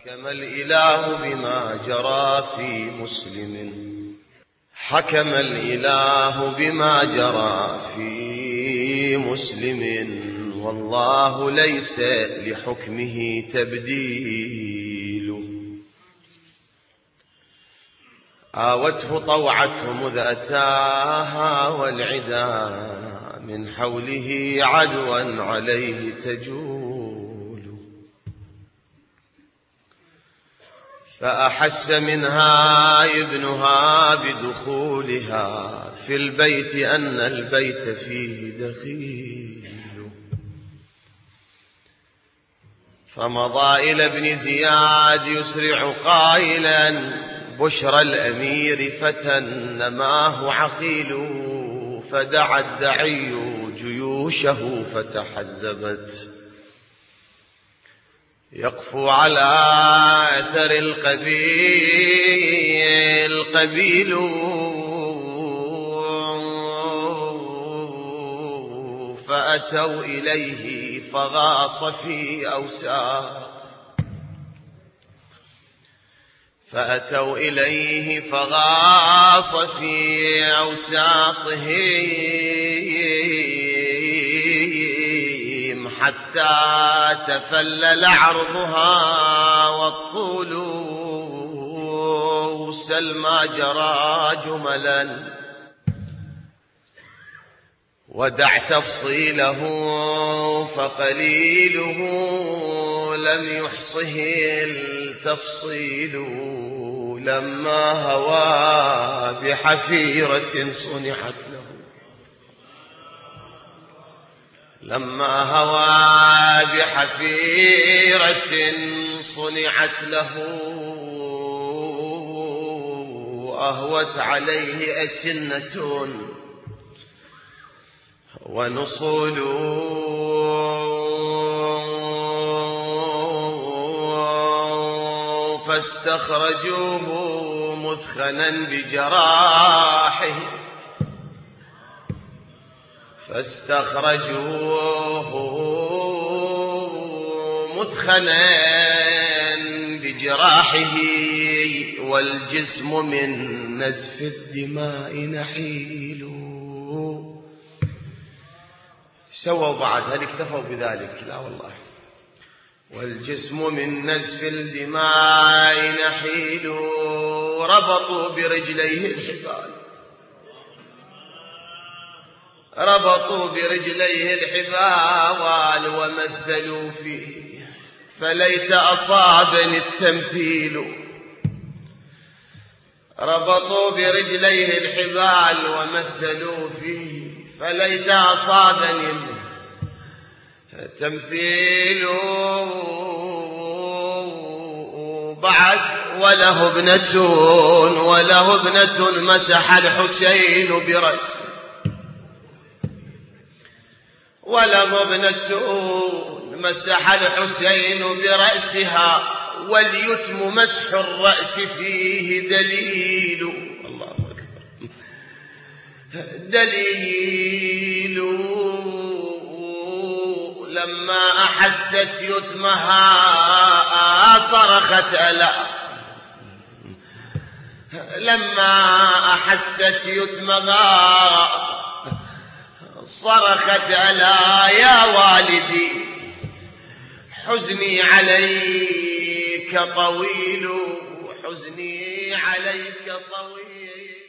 حكم الإله بما جرى في مسلم، حكم الإله بما جرى في مسلم، والله ليس لحكمه تبديل. آوته طوعته مذ أتاها، والعدا من حوله عدوا عليه تجول. فأحس منها ابنها بدخولها في البيت أن البيت فيه دخيل. فمضى إلى ابن زياد يسرع قائلا: بشرى الأمير فتى نماه عقيل. فدعا الدعي جيوشه فتحزبت، يقفو على أثر القبيل. فأتوا إليه فغاص في أوساطه، فأتوا إليه فغاص في أوساطهم حتى تفلل عرضها والطول. سلمى جرى جملا ودع تفصيله، فقليله لم يحصه التفصيل. لما هوى بحفيرة صنعت له، لما هوى بحفيرة صنعت له، أهوت عليه أسنة ونصول. فاستخرجوه مثخنا بجراحه، فاستخرجوه مثخنا بجراحه، والجسم من نزف الدماء نحيل. سووا بعد هل اكتفوا بذلك؟ لا والله. والجسم من نزف الدماء نحيل. ربطوا برجليه الحبال، ربطوا برجليه الحبال ومثلوا فيه، فليت أصابني التمثيل. ربطوا برجليه الحبال ومثلوا فيه، فليت أصابني التمثيل. بعد وله ابنة مسح الحسين برأسه، وله ابنة مسح الحسين برأسها، واليتم مسح الرأس فيه دليل. الله أكبر. دليل. لما أحست يتمها صرخت ألا، لما أحست يتمها صرخت ألا يا والدي حزني عليك طويل، حزني عليك طويل.